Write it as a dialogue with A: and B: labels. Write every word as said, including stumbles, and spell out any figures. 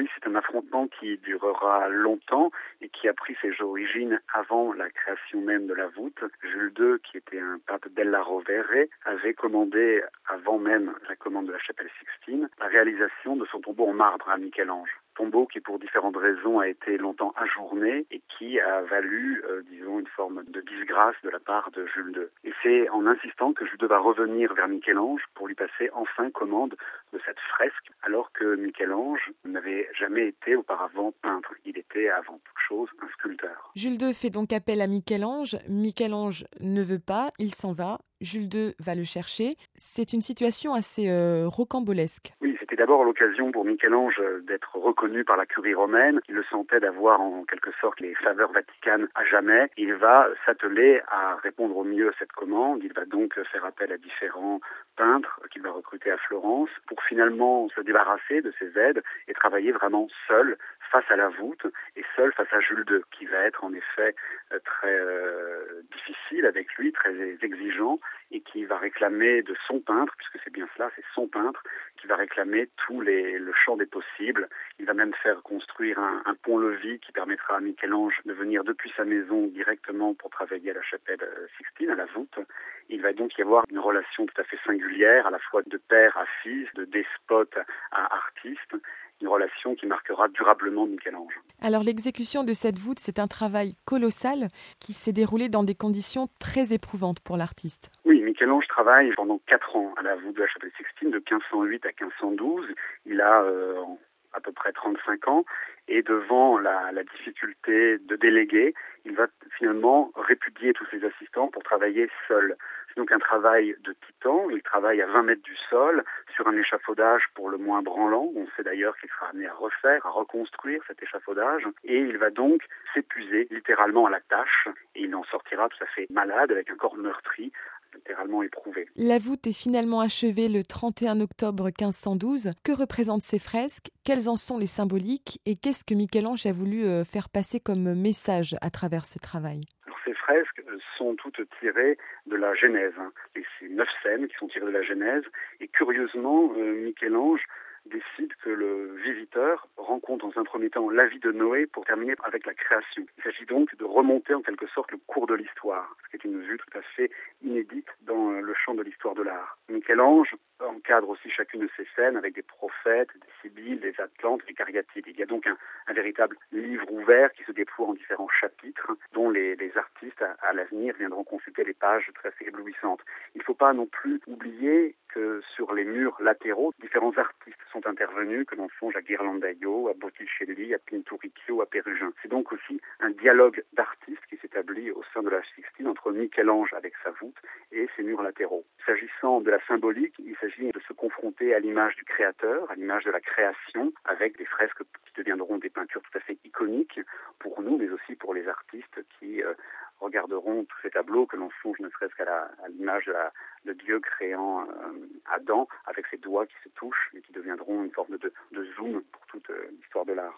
A: Oui, c'est un affrontement qui durera longtemps et qui a pris ses origines avant la création même de la voûte. Jules deux, qui était un pape della Rovere, avait commandé, avant même la commande de la chapelle Sixtine, la réalisation de son tombeau en marbre à Michel-Ange. Tombeau qui, pour différentes raisons, a été longtemps ajourné et qui a valu, euh, disons, une forme de disgrâce de la part de Jules deux. Et c'est en insistant que Jules deux va revenir vers Michel-Ange pour lui passer enfin commande de cette fresque, alors que Michel-Ange n'avait jamais été auparavant peintre. Il était avant toute chose un sculpteur.
B: Jules deux fait donc appel à Michel-Ange. Michel-Ange ne veut pas, il s'en va. Jules deux va le chercher. C'est une situation assez euh, rocambolesque.
A: Oui, c'était d'abord l'occasion pour Michel-Ange d'être reconnu par la curie romaine. Il le sentait d'avoir en quelque sorte les faveurs vaticanes à jamais. Il va s'atteler à répondre au mieux à cette commande. Il va donc faire appel à différents peintres qu'il va recruter à Florence pour finalement se débarrasser de ses aides et travailler vraiment seul face à la voûte et seul face à Jules deux, qui va être en effet très euh, difficile avec lui, très exigeant, et qui va réclamer de son peintre, puisque c'est bien cela, c'est son peintre, qui va réclamer tout les, le champ des possibles. Il va même faire construire un, un pont-levis qui permettra à Michel-Ange de venir depuis sa maison directement pour travailler à la chapelle Sixtine, à la voûte. Il va donc y avoir une relation tout à fait singulière, à la fois de père à fils, de despote à artiste, une relation qui marquera durablement Michel-Ange.
B: Alors l'exécution de cette voûte, c'est un travail colossal qui s'est déroulé dans des conditions très éprouvantes pour l'artiste.
A: Oui, Michel-Ange travaille pendant quatre ans à la voûte de la chapelle Sixtine, de quinze cent huit à quinze cent douze. Il a euh, à peu près trente-cinq ans et devant la, la difficulté de déléguer, il va finalement répudier tous ses assistants pour travailler seul. C'est donc un travail de titan. Il travaille à vingt mètres du sol sur un échafaudage pour le moins branlant. On sait d'ailleurs qu'il sera amené à refaire, à reconstruire cet échafaudage. Et il va donc s'épuiser littéralement à la tâche. Et il en sortira tout à fait malade, avec un corps meurtri, littéralement éprouvé.
B: La voûte est finalement achevée le trente et un octobre quinze cent douze. Que représentent ces fresques? Quelles en sont les symboliques? Et qu'est-ce que Michel-Ange a voulu faire passer comme message à travers ce travail?
A: Alors, ces fresques sont toutes tirées de la Genèse. Hein. Et c'est neuf scènes qui sont tirées de la Genèse. Et curieusement, euh, Michel-Ange décide que le visiteur rencontre dans un premier temps la vie de Noé pour terminer avec la création. Il s'agit donc de remonter en quelque sorte le cours de l'histoire, ce qui est une vue tout à fait inédite dans le champ de l'histoire de l'art. Michel-Ange encadre aussi chacune de ces scènes avec des prophètes, des sibylles, des atlantes, des cariatides. Il y a donc un, un véritable livre ouvert qui se déploie en différents chapitres dont les, les artistes à, à l'avenir viendront consulter les pages très éblouissantes. Il ne faut pas non plus oublier que sur les murs latéraux, différents artistes sont intervenus, que l'on songe à Ghirlandaio, à Botticelli, à Pinturicchio, à Pérugin. C'est donc aussi un dialogue d'artistes qui s'établit au sein de la Sixtine entre Michel-Ange avec sa voûte et ses murs latéraux. S'agissant de la symbolique, il s'agit de se confronter à l'image du créateur, à l'image de la création, avec des fresques qui deviendront des peintures tout à fait iconiques pour nous, mais aussi pour les artistes qui euh, regarderont tous ces tableaux, que l'on songe ne serait-ce qu'à la, à l'image de, la, de Dieu créant euh, Adam avec ses doigts qui se touchent et qui deviendront une forme de, de zoom pour toute euh, l'histoire de l'art.